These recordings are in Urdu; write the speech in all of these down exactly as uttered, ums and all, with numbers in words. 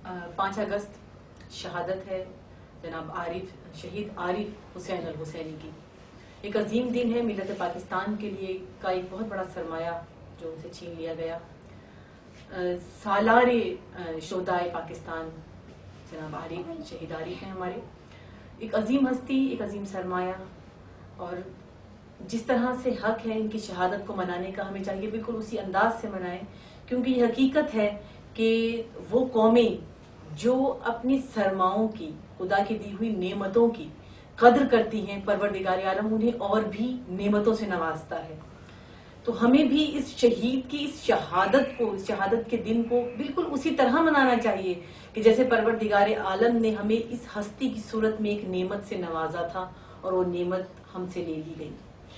پانچ اگست شہادت ہے جناب عارف شہید عارف حسین الحسینی کی. ایک عظیم دن ہے ملت پاکستان کے لیے کا ایک بہت بڑا سرمایہ جو ان سے چھین لیا گیا. سالار شہدائے پاکستان جناب عارف شہید عارف ہیں ہمارے. ایک عظیم ہستی، ایک عظیم سرمایہ، اور جس طرح سے حق ہے ان کی شہادت کو منانے کا ہمیں چاہیے بالکل اسی انداز سے منائیں، کیونکہ یہ حقیقت ہے کہ وہ قومیں جو اپنی سرماؤں کی، خدا کی دی ہوئی نعمتوں کی قدر کرتی ہیں، پروردگار عالم انہیں اور بھی نعمتوں سے نوازتا ہے. تو ہمیں بھی اس شہید کی اس شہادت کو، اس شہادت کے دن کو بالکل اسی طرح منانا چاہیے کہ جیسے پروردگار عالم نے ہمیں اس ہستی کی صورت میں ایک نعمت سے نوازا تھا اور وہ نعمت ہم سے لے لی گئی.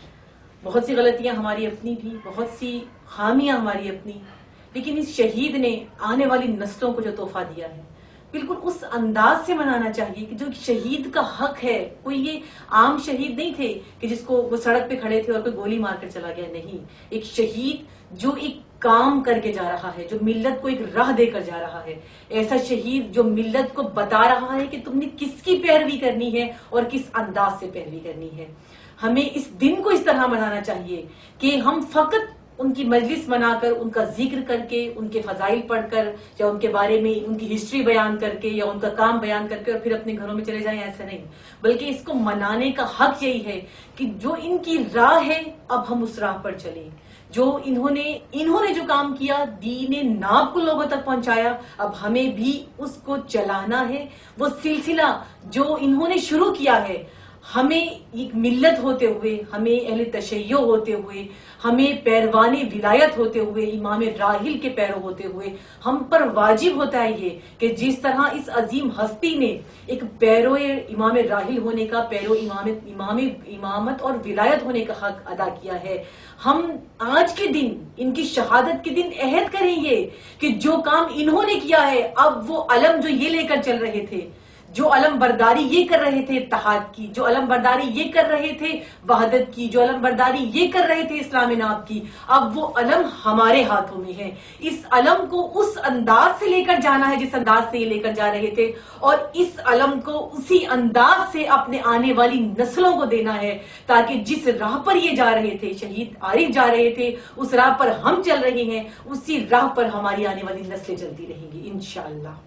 بہت سی غلطیاں ہماری اپنی بھی، بہت سی خامیاں ہماری اپنی، لیکن اس شہید نے آنے والی نسلوں کو جو تحفہ دیا ہے بالکل اس انداز سے منانا چاہیے کہ جو شہید کا حق ہے. کوئی یہ عام شہید نہیں تھے کہ جس کو وہ سڑک پہ کھڑے تھے اور کوئی گولی مار کر چلا گیا، نہیں. ایک شہید جو ایک کام کر کے جا رہا ہے، جو ملت کو ایک راہ دے کر جا رہا ہے. ایسا شہید جو ملت کو بتا رہا ہے کہ تم نے کس کی پیروی کرنی ہے اور کس انداز سے پیروی کرنی ہے. ہمیں اس دن کو اس طرح منانا چاہیے کہ ہم فقط ان کی مجلس منا کر، ان کا ذکر کر کے، ان کے فضائل پڑھ کر، یا ان کے بارے میں ان کی ہسٹری بیان کر کے، یا ان کا کام بیان کر کے اور پھر اپنے گھروں میں چلے جائیں، ایسا نہیں. بلکہ اس کو منانے کا حق یہی ہے کہ جو ان کی راہ ہے اب ہم اس راہ پر چلیں. جو انہوں نے انہوں نے جو کام کیا، دین ناب کو لوگوں تک پہنچایا، اب ہمیں بھی اس کو چلانا ہے. وہ سلسلہ جو انہوں نے شروع کیا ہے، ہمیں ایک ملت ہوتے ہوئے، ہمیں اہل تشیع ہوتے ہوئے، ہمیں پیروان ولایت ہوتے ہوئے، امام راحل کے پیرو ہوتے ہوئے ہم پر واجب ہوتا ہے یہ کہ جس طرح اس عظیم ہستی نے ایک پیرو امام راحل ہونے کا، پیرو امام امام امامت اور ولایت ہونے کا حق ادا کیا ہے، ہم آج کے دن ان کی شہادت کے دن عہد کریں یہ کہ جو کام انہوں نے کیا ہے، اب وہ علم جو یہ لے کر چل رہے تھے، جو علم برداری یہ کر رہے تھے اتحاد کی، جو علم برداری یہ کر رہے تھے وحدت کی، جو علم برداری یہ کر رہے تھے اسلام ناب کی، اب وہ علم ہمارے ہاتھوں میں ہے. اس علم کو اس انداز سے لے کر جانا ہے جس انداز سے یہ لے کر جا رہے تھے، اور اس علم کو اسی انداز سے اپنے آنے والی نسلوں کو دینا ہے، تاکہ جس راہ پر یہ جا رہے تھے، شہید عارف جا رہے تھے، اس راہ پر ہم چل رہے ہیں، اسی راہ پر ہماری آنے والی نسلیں چلتی رہیں گی انشاءاللہ.